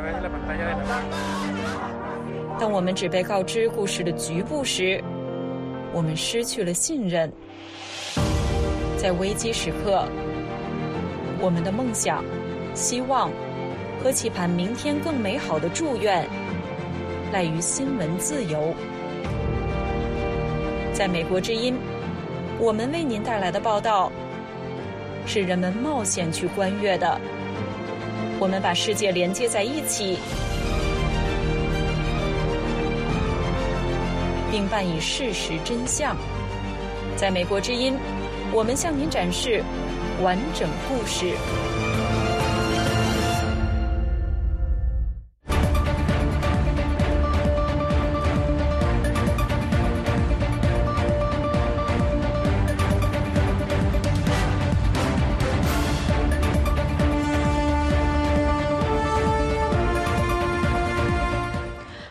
当我们只被告知故事的局部时，我们失去了信任。在危机时刻，我们的梦想、希望和期盼明天更美好的祝愿，赖于新闻自由。在美国之音，我们为您带来的报道是人们冒险去观阅的。我们把世界连接在一起，并伴以事实真相。在美国之音，我们向您展示完整故事。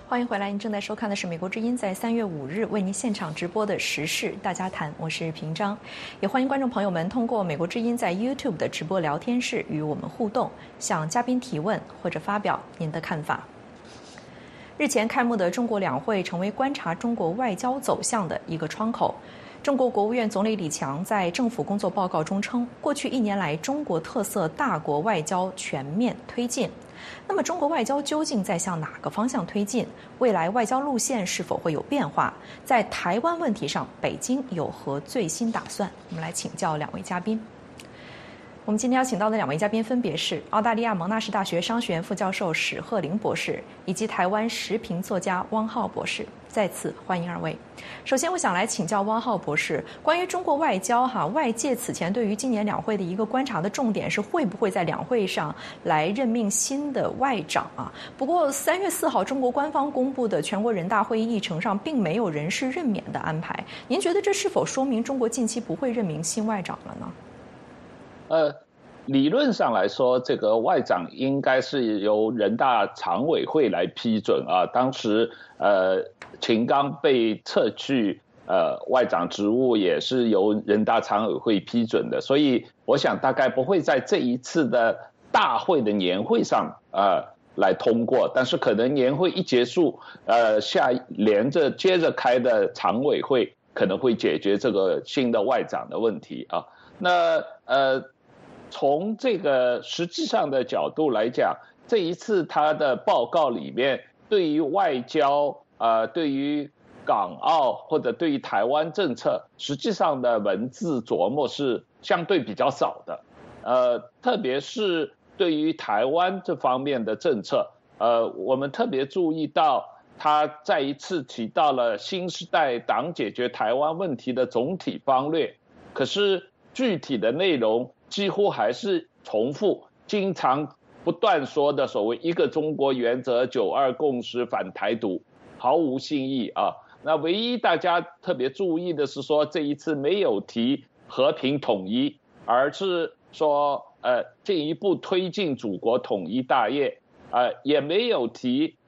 欢迎回来，您正在收看的是美国之音在3月5日为您现场直播的时事大家谈，我是平章，也欢迎观众朋友们通过美国之音在 YouTube 的直播聊天室与我们互动，向嘉宾提问或者发表您的看法。日前开幕的中国两会成为观察中国外交走向的一个窗口。中国国务院总理李强在政府工作报告中称，过去1年来，中国特色大国外交全面推进。那么，中国外交究竟在向哪个方向推进？未来外交路线是否会有变化？在台湾问题上，北京有何最新打算？我们来请教2位嘉宾。我们今天邀请到的2位嘉宾分别是澳大利亚蒙纳士大学商学院副教授史鹤龄博士，以及台湾时评作家汪浩博士。再次欢迎2位。首先，我想来请教汪浩博士，关于中国外交外界此前对于今年两会的一个观察的重点是会不会在两会上来任命新的外长啊？不过3月4号中国官方公布的全国人大会议议程上并没有人事任免的安排，您觉得这是否说明中国近期不会任命新外长了呢？ 理论上来说，这个外长应该是由人大常委会来批准啊。当时秦刚被撤去外长职务，也是由人大常委会批准的，所以我想大概不会在这一次的大会的年会上来通过，但是可能年会一结束，接着开的常委会可能会解决这个新的外长的问题啊。那从这个实际上的角度来讲，这一次他的报告里面对于外交对于港澳或者对于台湾政策，实际上的文字琢磨是相对比较少的。特别是对于台湾这方面的政策，我们特别注意到他再一次提到了新时代党解决台湾问题的总体方略，可是具体的内容几乎还是重复经常不断说的所谓一个中国原则、9·2共识、反台独，毫无新意啊。那唯一大家特别注意的是说，这一次没有提和平统一，而是说进一步推进祖国统一大业，也没有提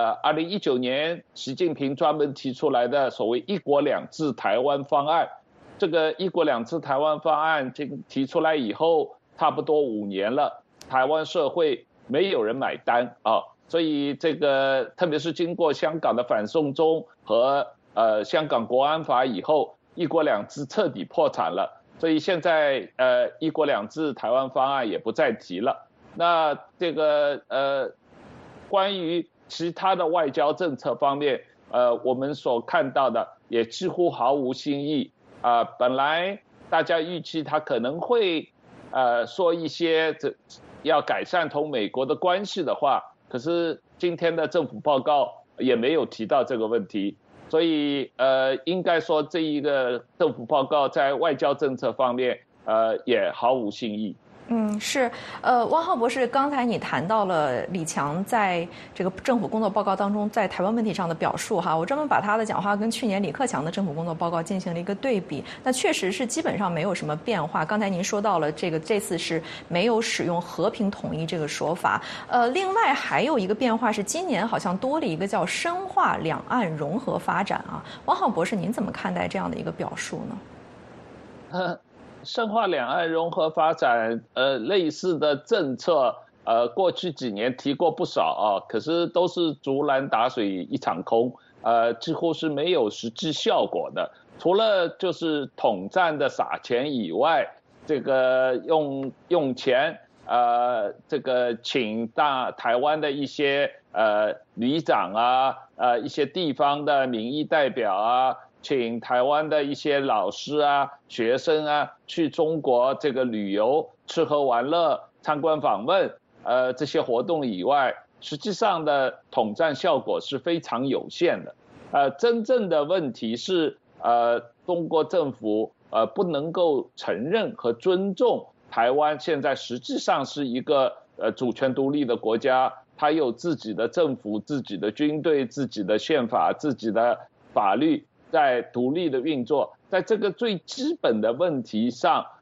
2019年习近平专门提出来的所谓一国两制台湾方案。这个一国两制台湾方案提出来以后，差不多5年了，台湾社会没有人买单啊，所以这个特别是经过香港的反送中和香港国安法以后，一国两制彻底破产了，所以现在一国两制台湾方案也不再提了。那这个关于其他的外交政策方面，我们所看到的也几乎毫无新意。本来大家预期他可能会说一些要改善同美国的关系的话，可是今天的政府报告也没有提到这个问题，所以应该说这一个政府报告在外交政策方面也毫无新意。 是，汪浩博士，刚才你谈到了李强在这个政府工作报告当中在台湾问题上的表述我专门把他的讲话跟去年李克强的政府工作报告进行了一个对比，那确实是基本上没有什么变化。刚才您说到了这次是没有使用和平统一这个说法，另外还有一个变化是今年好像多了一个叫深化两岸融合发展啊。汪浩博士，您怎么看待这样的一个表述呢？ 深化两岸融合发展，类似的政策，过去几年提过不少可是都是竹篮打水一场空，几乎是没有实际效果的。除了就是统战的撒钱以外，这个用钱，这个请台湾的一些里长一些地方的民意代表请台湾的一些老师学生去中国这个旅游、吃喝玩乐、参观访问，这些活动以外，实际上的统战效果是非常有限的。真正的问题是，中国政府不能够承认和尊重台湾现在实际上是一个主权独立的国家，它有自己的政府、自己的军队、自己的宪法、自己的法律。在独立的运作，在这个最基本的问题上，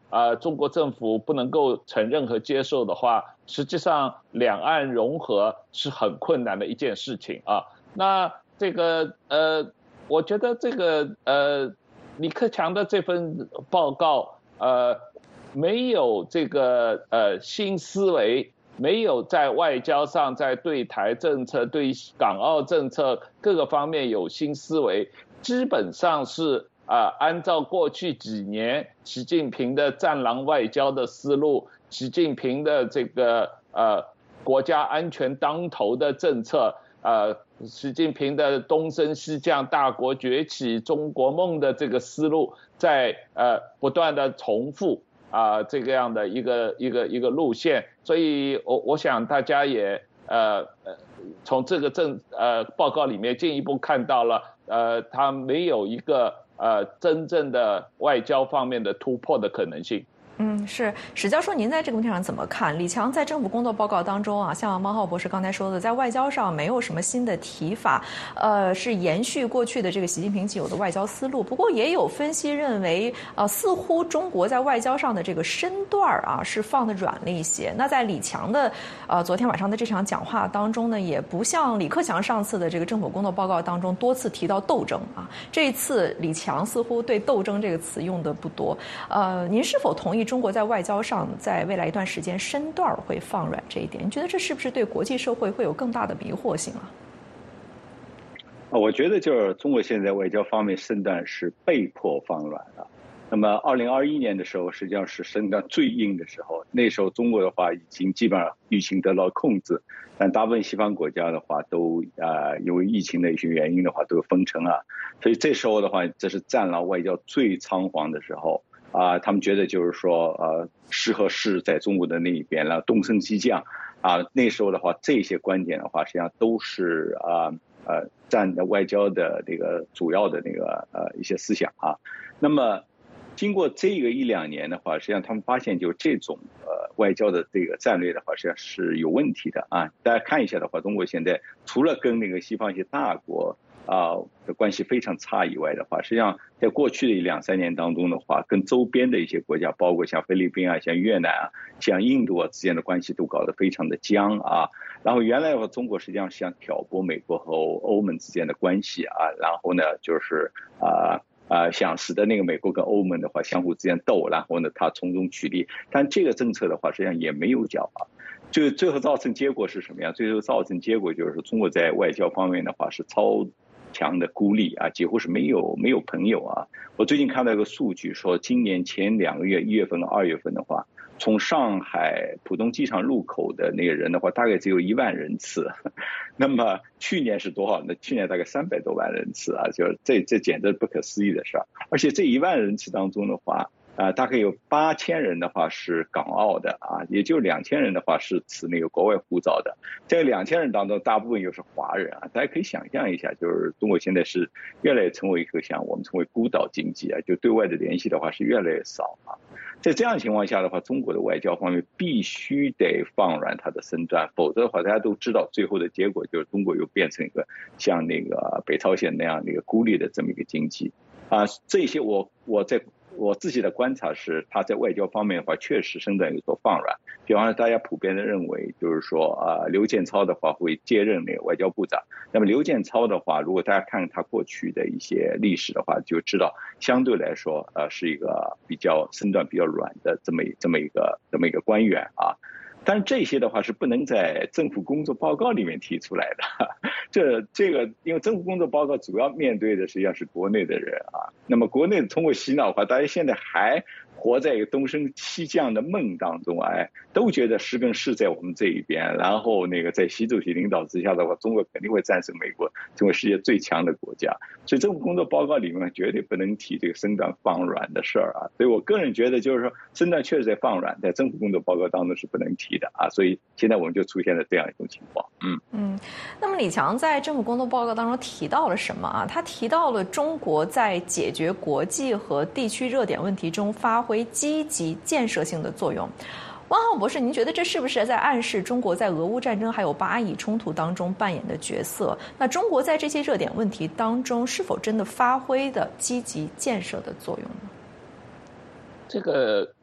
中国政府不能够承认和接受的话，实际上两岸融合是很困难的一件事情啊。那这个我觉得这个李克强的这份报告没有这个新思维，没有在外交上，在对台政策、对港澳政策各个方面有新思维，基本上是按照过去几年习近平的战狼外交的思路，习近平的这个国家安全当头的政策，习近平的东升西降、大国崛起、中国梦的这个思路，在不断的重复这个样的一个路线。所以我想大家也从这个报告里面进一步看到了他没有一个真正的外交方面的突破的可能性。 是史教授，您在这个问题上怎么看？李强在政府工作报告当中像汪浩博士刚才说的，在外交上没有什么新的提法，是延续过去的这个习近平既有的外交思路。不过也有分析认为，似乎中国在外交上的这个身段是放得软了一些。那在李强的昨天晚上的这场讲话当中呢，也不像李克强上次的这个政府工作报告当中多次提到斗争这一次李强似乎对斗争这个词用的不多。您是否同意中国在外交上在未来一段时间身段会放软这一点？你觉得这是不是对国际社会会有更大的迷惑性我觉得就是中国现在外交方面身段是被迫放软了。那么2021年的时候实际上是身段最硬的时候，那时候中国的话已经基本上疫情得到控制，但大部分西方国家的话都因为疫情的一些原因的话都有封城所以这时候的话这是战狼外交最仓皇的时候他们觉得就是说适合是在中国的那一边了，东升西降那时候的话这些观点的话实际上都是占的外交的这个主要的那个一些思想那么经过这个1-2年的话，实际上他们发现就这种外交的这个战略的话实际上是有问题的大家看一下的话，中国现在除了跟那个西方一些大国的关系非常差以外的话，实际上在过去的2-3年当中的话，跟周边的一些国家，包括像菲律宾像越南像印度之间的关系都搞得非常的僵然后原来的话，中国实际上是想挑拨美国和欧盟之间的关系然后呢就是想使得那个美国跟欧盟的话相互之间斗，然后呢他从中取利，但这个政策的话实际上也没有效就最后造成结果是什么样？最后造成结果就是中国在外交方面的话是超强的孤立几乎是没有朋友我最近看到一个数据说，今年前2个月1月份和2月份的话，从上海浦东机场入口的那个人的话大概只有1万人次，那么去年是多少呢？去年大概300多万人次就是这简直不可思议的事儿。而且这1万人次当中的话大概有8000人的话是港澳的也就2000人的话是持那个国外护照的。这个2000人当中大部分又是华人大家可以想象一下，就是中国现在是越来越成为一个像我们称为孤岛经济就对外的联系的话是越来越少在这样的情况下的话，中国的外交方面必须得放软它的身段，否则的话大家都知道最后的结果就是中国又变成一个像那个北朝鲜那样的一个孤立的这么一个经济这些我在我自己的观察是，他在外交方面的话确实身段有所放软。比方说大家普遍的认为就是说刘建超的话会接任那个外交部长。那么刘建超的话，如果大家看他过去的一些历史的话，就知道相对来说是一个比较身段比较软的这么一个官员但是这些的话是不能在政府工作报告里面提出来的。这个因为政府工作报告主要面对的实际上是国内的人那么国内通过洗脑的话，大家现在还活在一个东升西降的梦当中都觉得是跟是在我们这一边，然后那个在习主席领导之下的话，中国肯定会战胜美国，成为世界最强的国家。所以政府工作报告里面绝对不能提这个身段放软的事儿所以我个人觉得就是说身段确实在放软，在政府工作报告当中是不能提的所以现在我们就出现了这样一种情况。 那么李强在政府工作报告当中提到了什么他提到了中国在解决国际和地区热点问题中发挥积极建设性的作用。汪浩博士，您觉得这是不是在暗示中国在俄乌战争还有巴以冲突当中扮演的角色？那中国在这些热点问题当中是否真的发挥的积极建设的作用呢？ 这个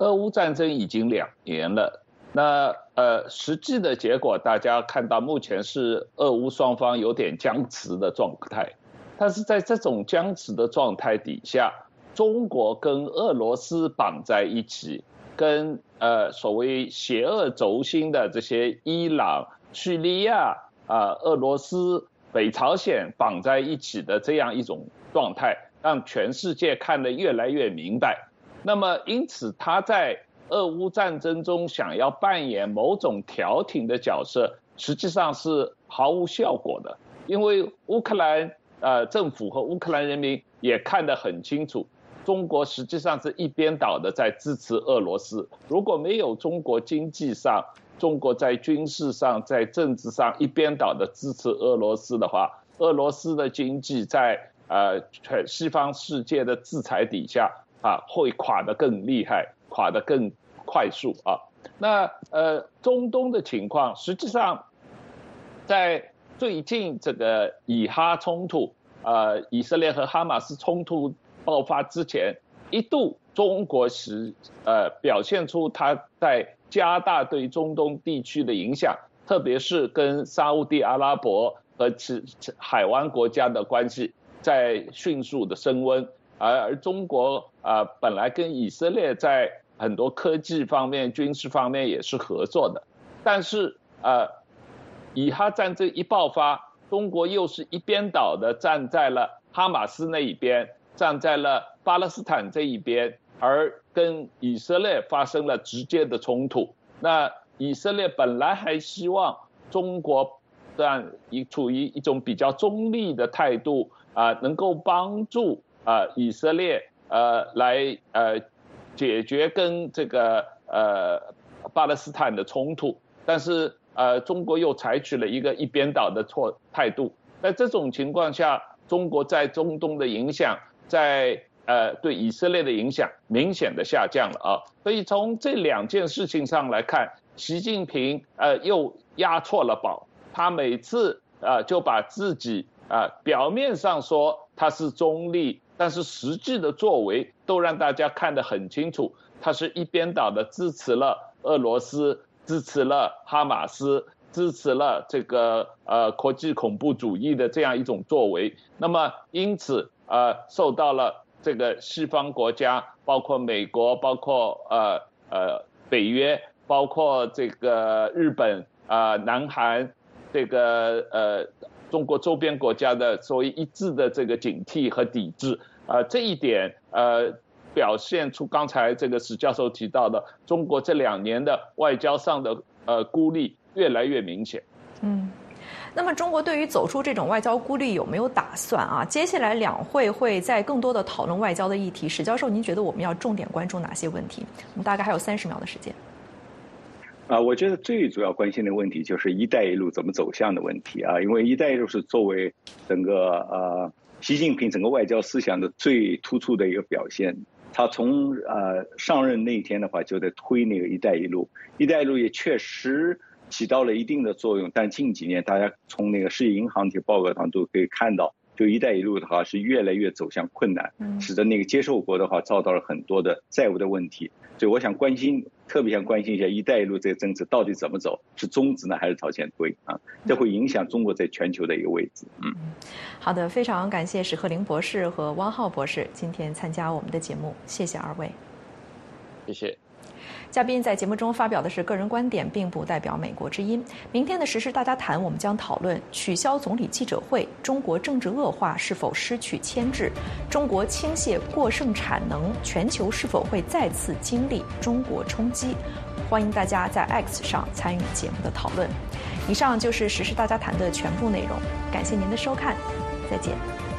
俄乌战争已经2年了，那实际的结果大家看到目前是俄乌双方有点僵持的状态，但是在这种僵持的状态底下，中国跟俄罗斯绑在一起，跟所谓邪恶轴心的这些伊朗、叙利亚、俄罗斯、北朝鲜绑在一起的这样一种状态，让全世界看得越来越明白。那么因此他在俄乌战争中想要扮演某种调停的角色，实际上是毫无效果的，因为乌克兰政府和乌克兰人民也看得很清楚，中国实际上是一边倒的在支持俄罗斯。如果没有中国经济上、中国在军事上、在政治上一边倒的支持俄罗斯的话，俄罗斯的经济在全西方世界的制裁底下会垮得更厉害，垮得更快速啊。那中东的情况，实际上在最近这个以哈冲突，以色列和哈马斯冲突爆发之前，一度中国表现出它在加大对中东地区的影响，特别是跟沙烏地阿拉伯和海湾国家的关系在迅速的升温，而中国本来跟以色列在很多科技方面、军事方面也是合作的，但是以哈战争一爆发，中国又是一边倒的站在了哈马斯那一边，站在了巴勒斯坦这一边，而跟以色列发生了直接的冲突。那以色列本来还希望中国处于一种比较中立的态度能够帮助以色列来解决跟这个巴勒斯坦的冲突，但是中国又采取了一个一边倒的态度。在这种情况下，中国在中东的影响，在对以色列的影响明显的下降了所以从这2件事情上来看，习近平又押错了宝。他每次就把自己表面上说他是中立，但是实际的作为都让大家看得很清楚，他是一边倒的支持了俄罗斯，支持了哈马斯，支持了这个国际恐怖主义的这样一种作为。那么因此受到了这个西方国家，包括美国，包括北约，包括这个日本南韩，这个中国周边国家的所谓一致的这个警惕和抵制这一点表现出刚才这个史教授提到的，中国这2年的外交上的孤立越来越明显。 那么中国对于走出这种外交孤立有没有打算接下来两会会在更多的讨论外交的议题，史教授您觉得我们要重点关注哪些问题？我们大概还有30秒的时间。 我觉得最主要关心的问题就是一带一路怎么走向的问题因为一带一路是作为整个习近平整个外交思想的最突出的一个表现。他从上任那一天的话就在推那个一带一路，一带一路也确实起到了一定的作用，但近几年大家从那个世界银行体报告上都可以看到，就一带一路的话是越来越走向困难，使得那个接受国的话遭到了很多的债务的问题。所以我想特别想关心一下一带一路这个政策到底怎么走，是中止呢还是朝前推这会影响中国在全球的一个位置。 好的，非常感谢史鹤龄博士和汪浩博士今天参加我们的节目，谢谢2位。 谢谢。 嘉宾在节目中发表的是个人观点，并不代表美国之音。明天的时事大家谈，我们将讨论取消总理记者会，中国政治恶化是否失去牵制，中国倾泻过剩产能，全球是否会再次经历中国冲击？欢迎大家在 X 上参与节目的讨论。以上就是时事大家谈的全部内容，感谢您的收看，再见。